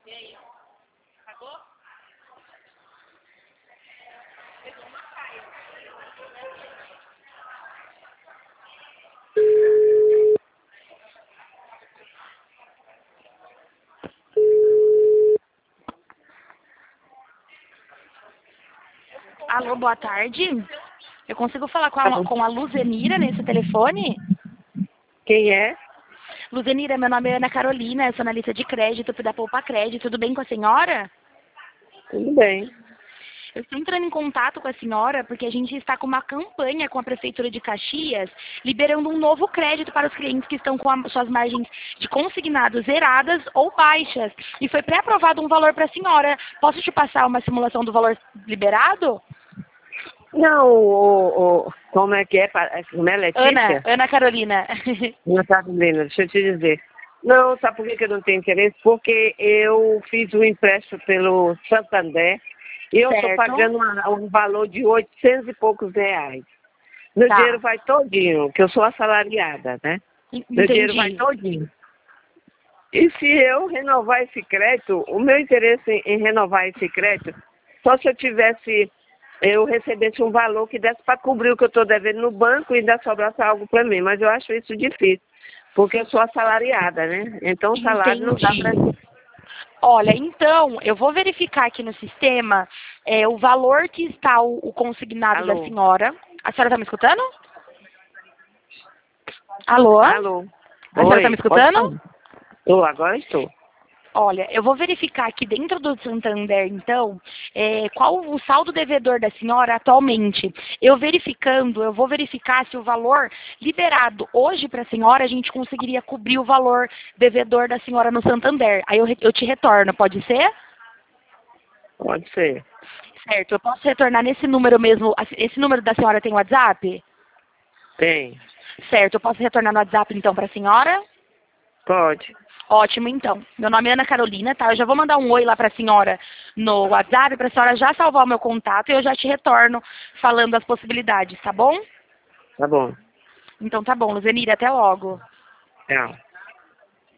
E aí? Acabou? Alô, boa tarde. Eu consigo falar com a Luzenira nesse telefone? Quem é? Luzenira, meu nome é Ana Carolina, eu sou analista de crédito da Poupa Crédito. Tudo bem com a senhora? Tudo bem. Eu estou entrando em contato com a senhora porque a gente está com uma campanha com a Prefeitura de Caxias, liberando um novo crédito para os clientes que estão com suas margens de consignados zeradas ou baixas. E foi pré-aprovado um valor para a senhora. Posso te passar uma simulação do valor liberado? Não, como é que é? Como é, Letícia? Ana Carolina. Não tá, Carolina, deixa eu te dizer. Não, sabe por que eu não tenho interesse? Porque eu fiz um empréstimo pelo Santander e eu estou Certo. pagando um valor de 800 e poucos reais. Meu Tá. dinheiro vai todinho, que eu sou assalariada, né? Meu dinheiro vai Entendi. todinho. E se eu renovar esse crédito, o meu interesse em renovar esse crédito, só se eu recebesse um valor que desse para cobrir o que eu estou devendo no banco e ainda sobrasse algo para mim. Mas eu acho isso difícil, porque eu sou assalariada, né? Então o salário não dá para mim. Olha, então, eu vou verificar aqui no sistema o valor que está o consignado da Alô? senhora. A senhora está me escutando? Alô? Alô? A senhora está me Oi, pode escutando? falar. Agora estou. Olha, eu vou verificar aqui dentro do Santander, então, qual o saldo devedor da senhora atualmente. Eu vou verificar se o valor liberado hoje para a senhora, a gente conseguiria cobrir o valor devedor da senhora no Santander. Aí eu te retorno, pode ser? Pode ser. Certo, eu posso retornar nesse número mesmo. Esse número da senhora tem WhatsApp? Tem. Certo, eu posso retornar no WhatsApp então para a senhora? Pode. Ótimo, então. Meu nome é Ana Carolina, tá? Eu já vou mandar um oi lá para a senhora no WhatsApp, para a senhora já salvar o meu contato e eu já te retorno falando as possibilidades, tá bom? Tá bom. Então tá bom, Luzenira, até logo. Tchau.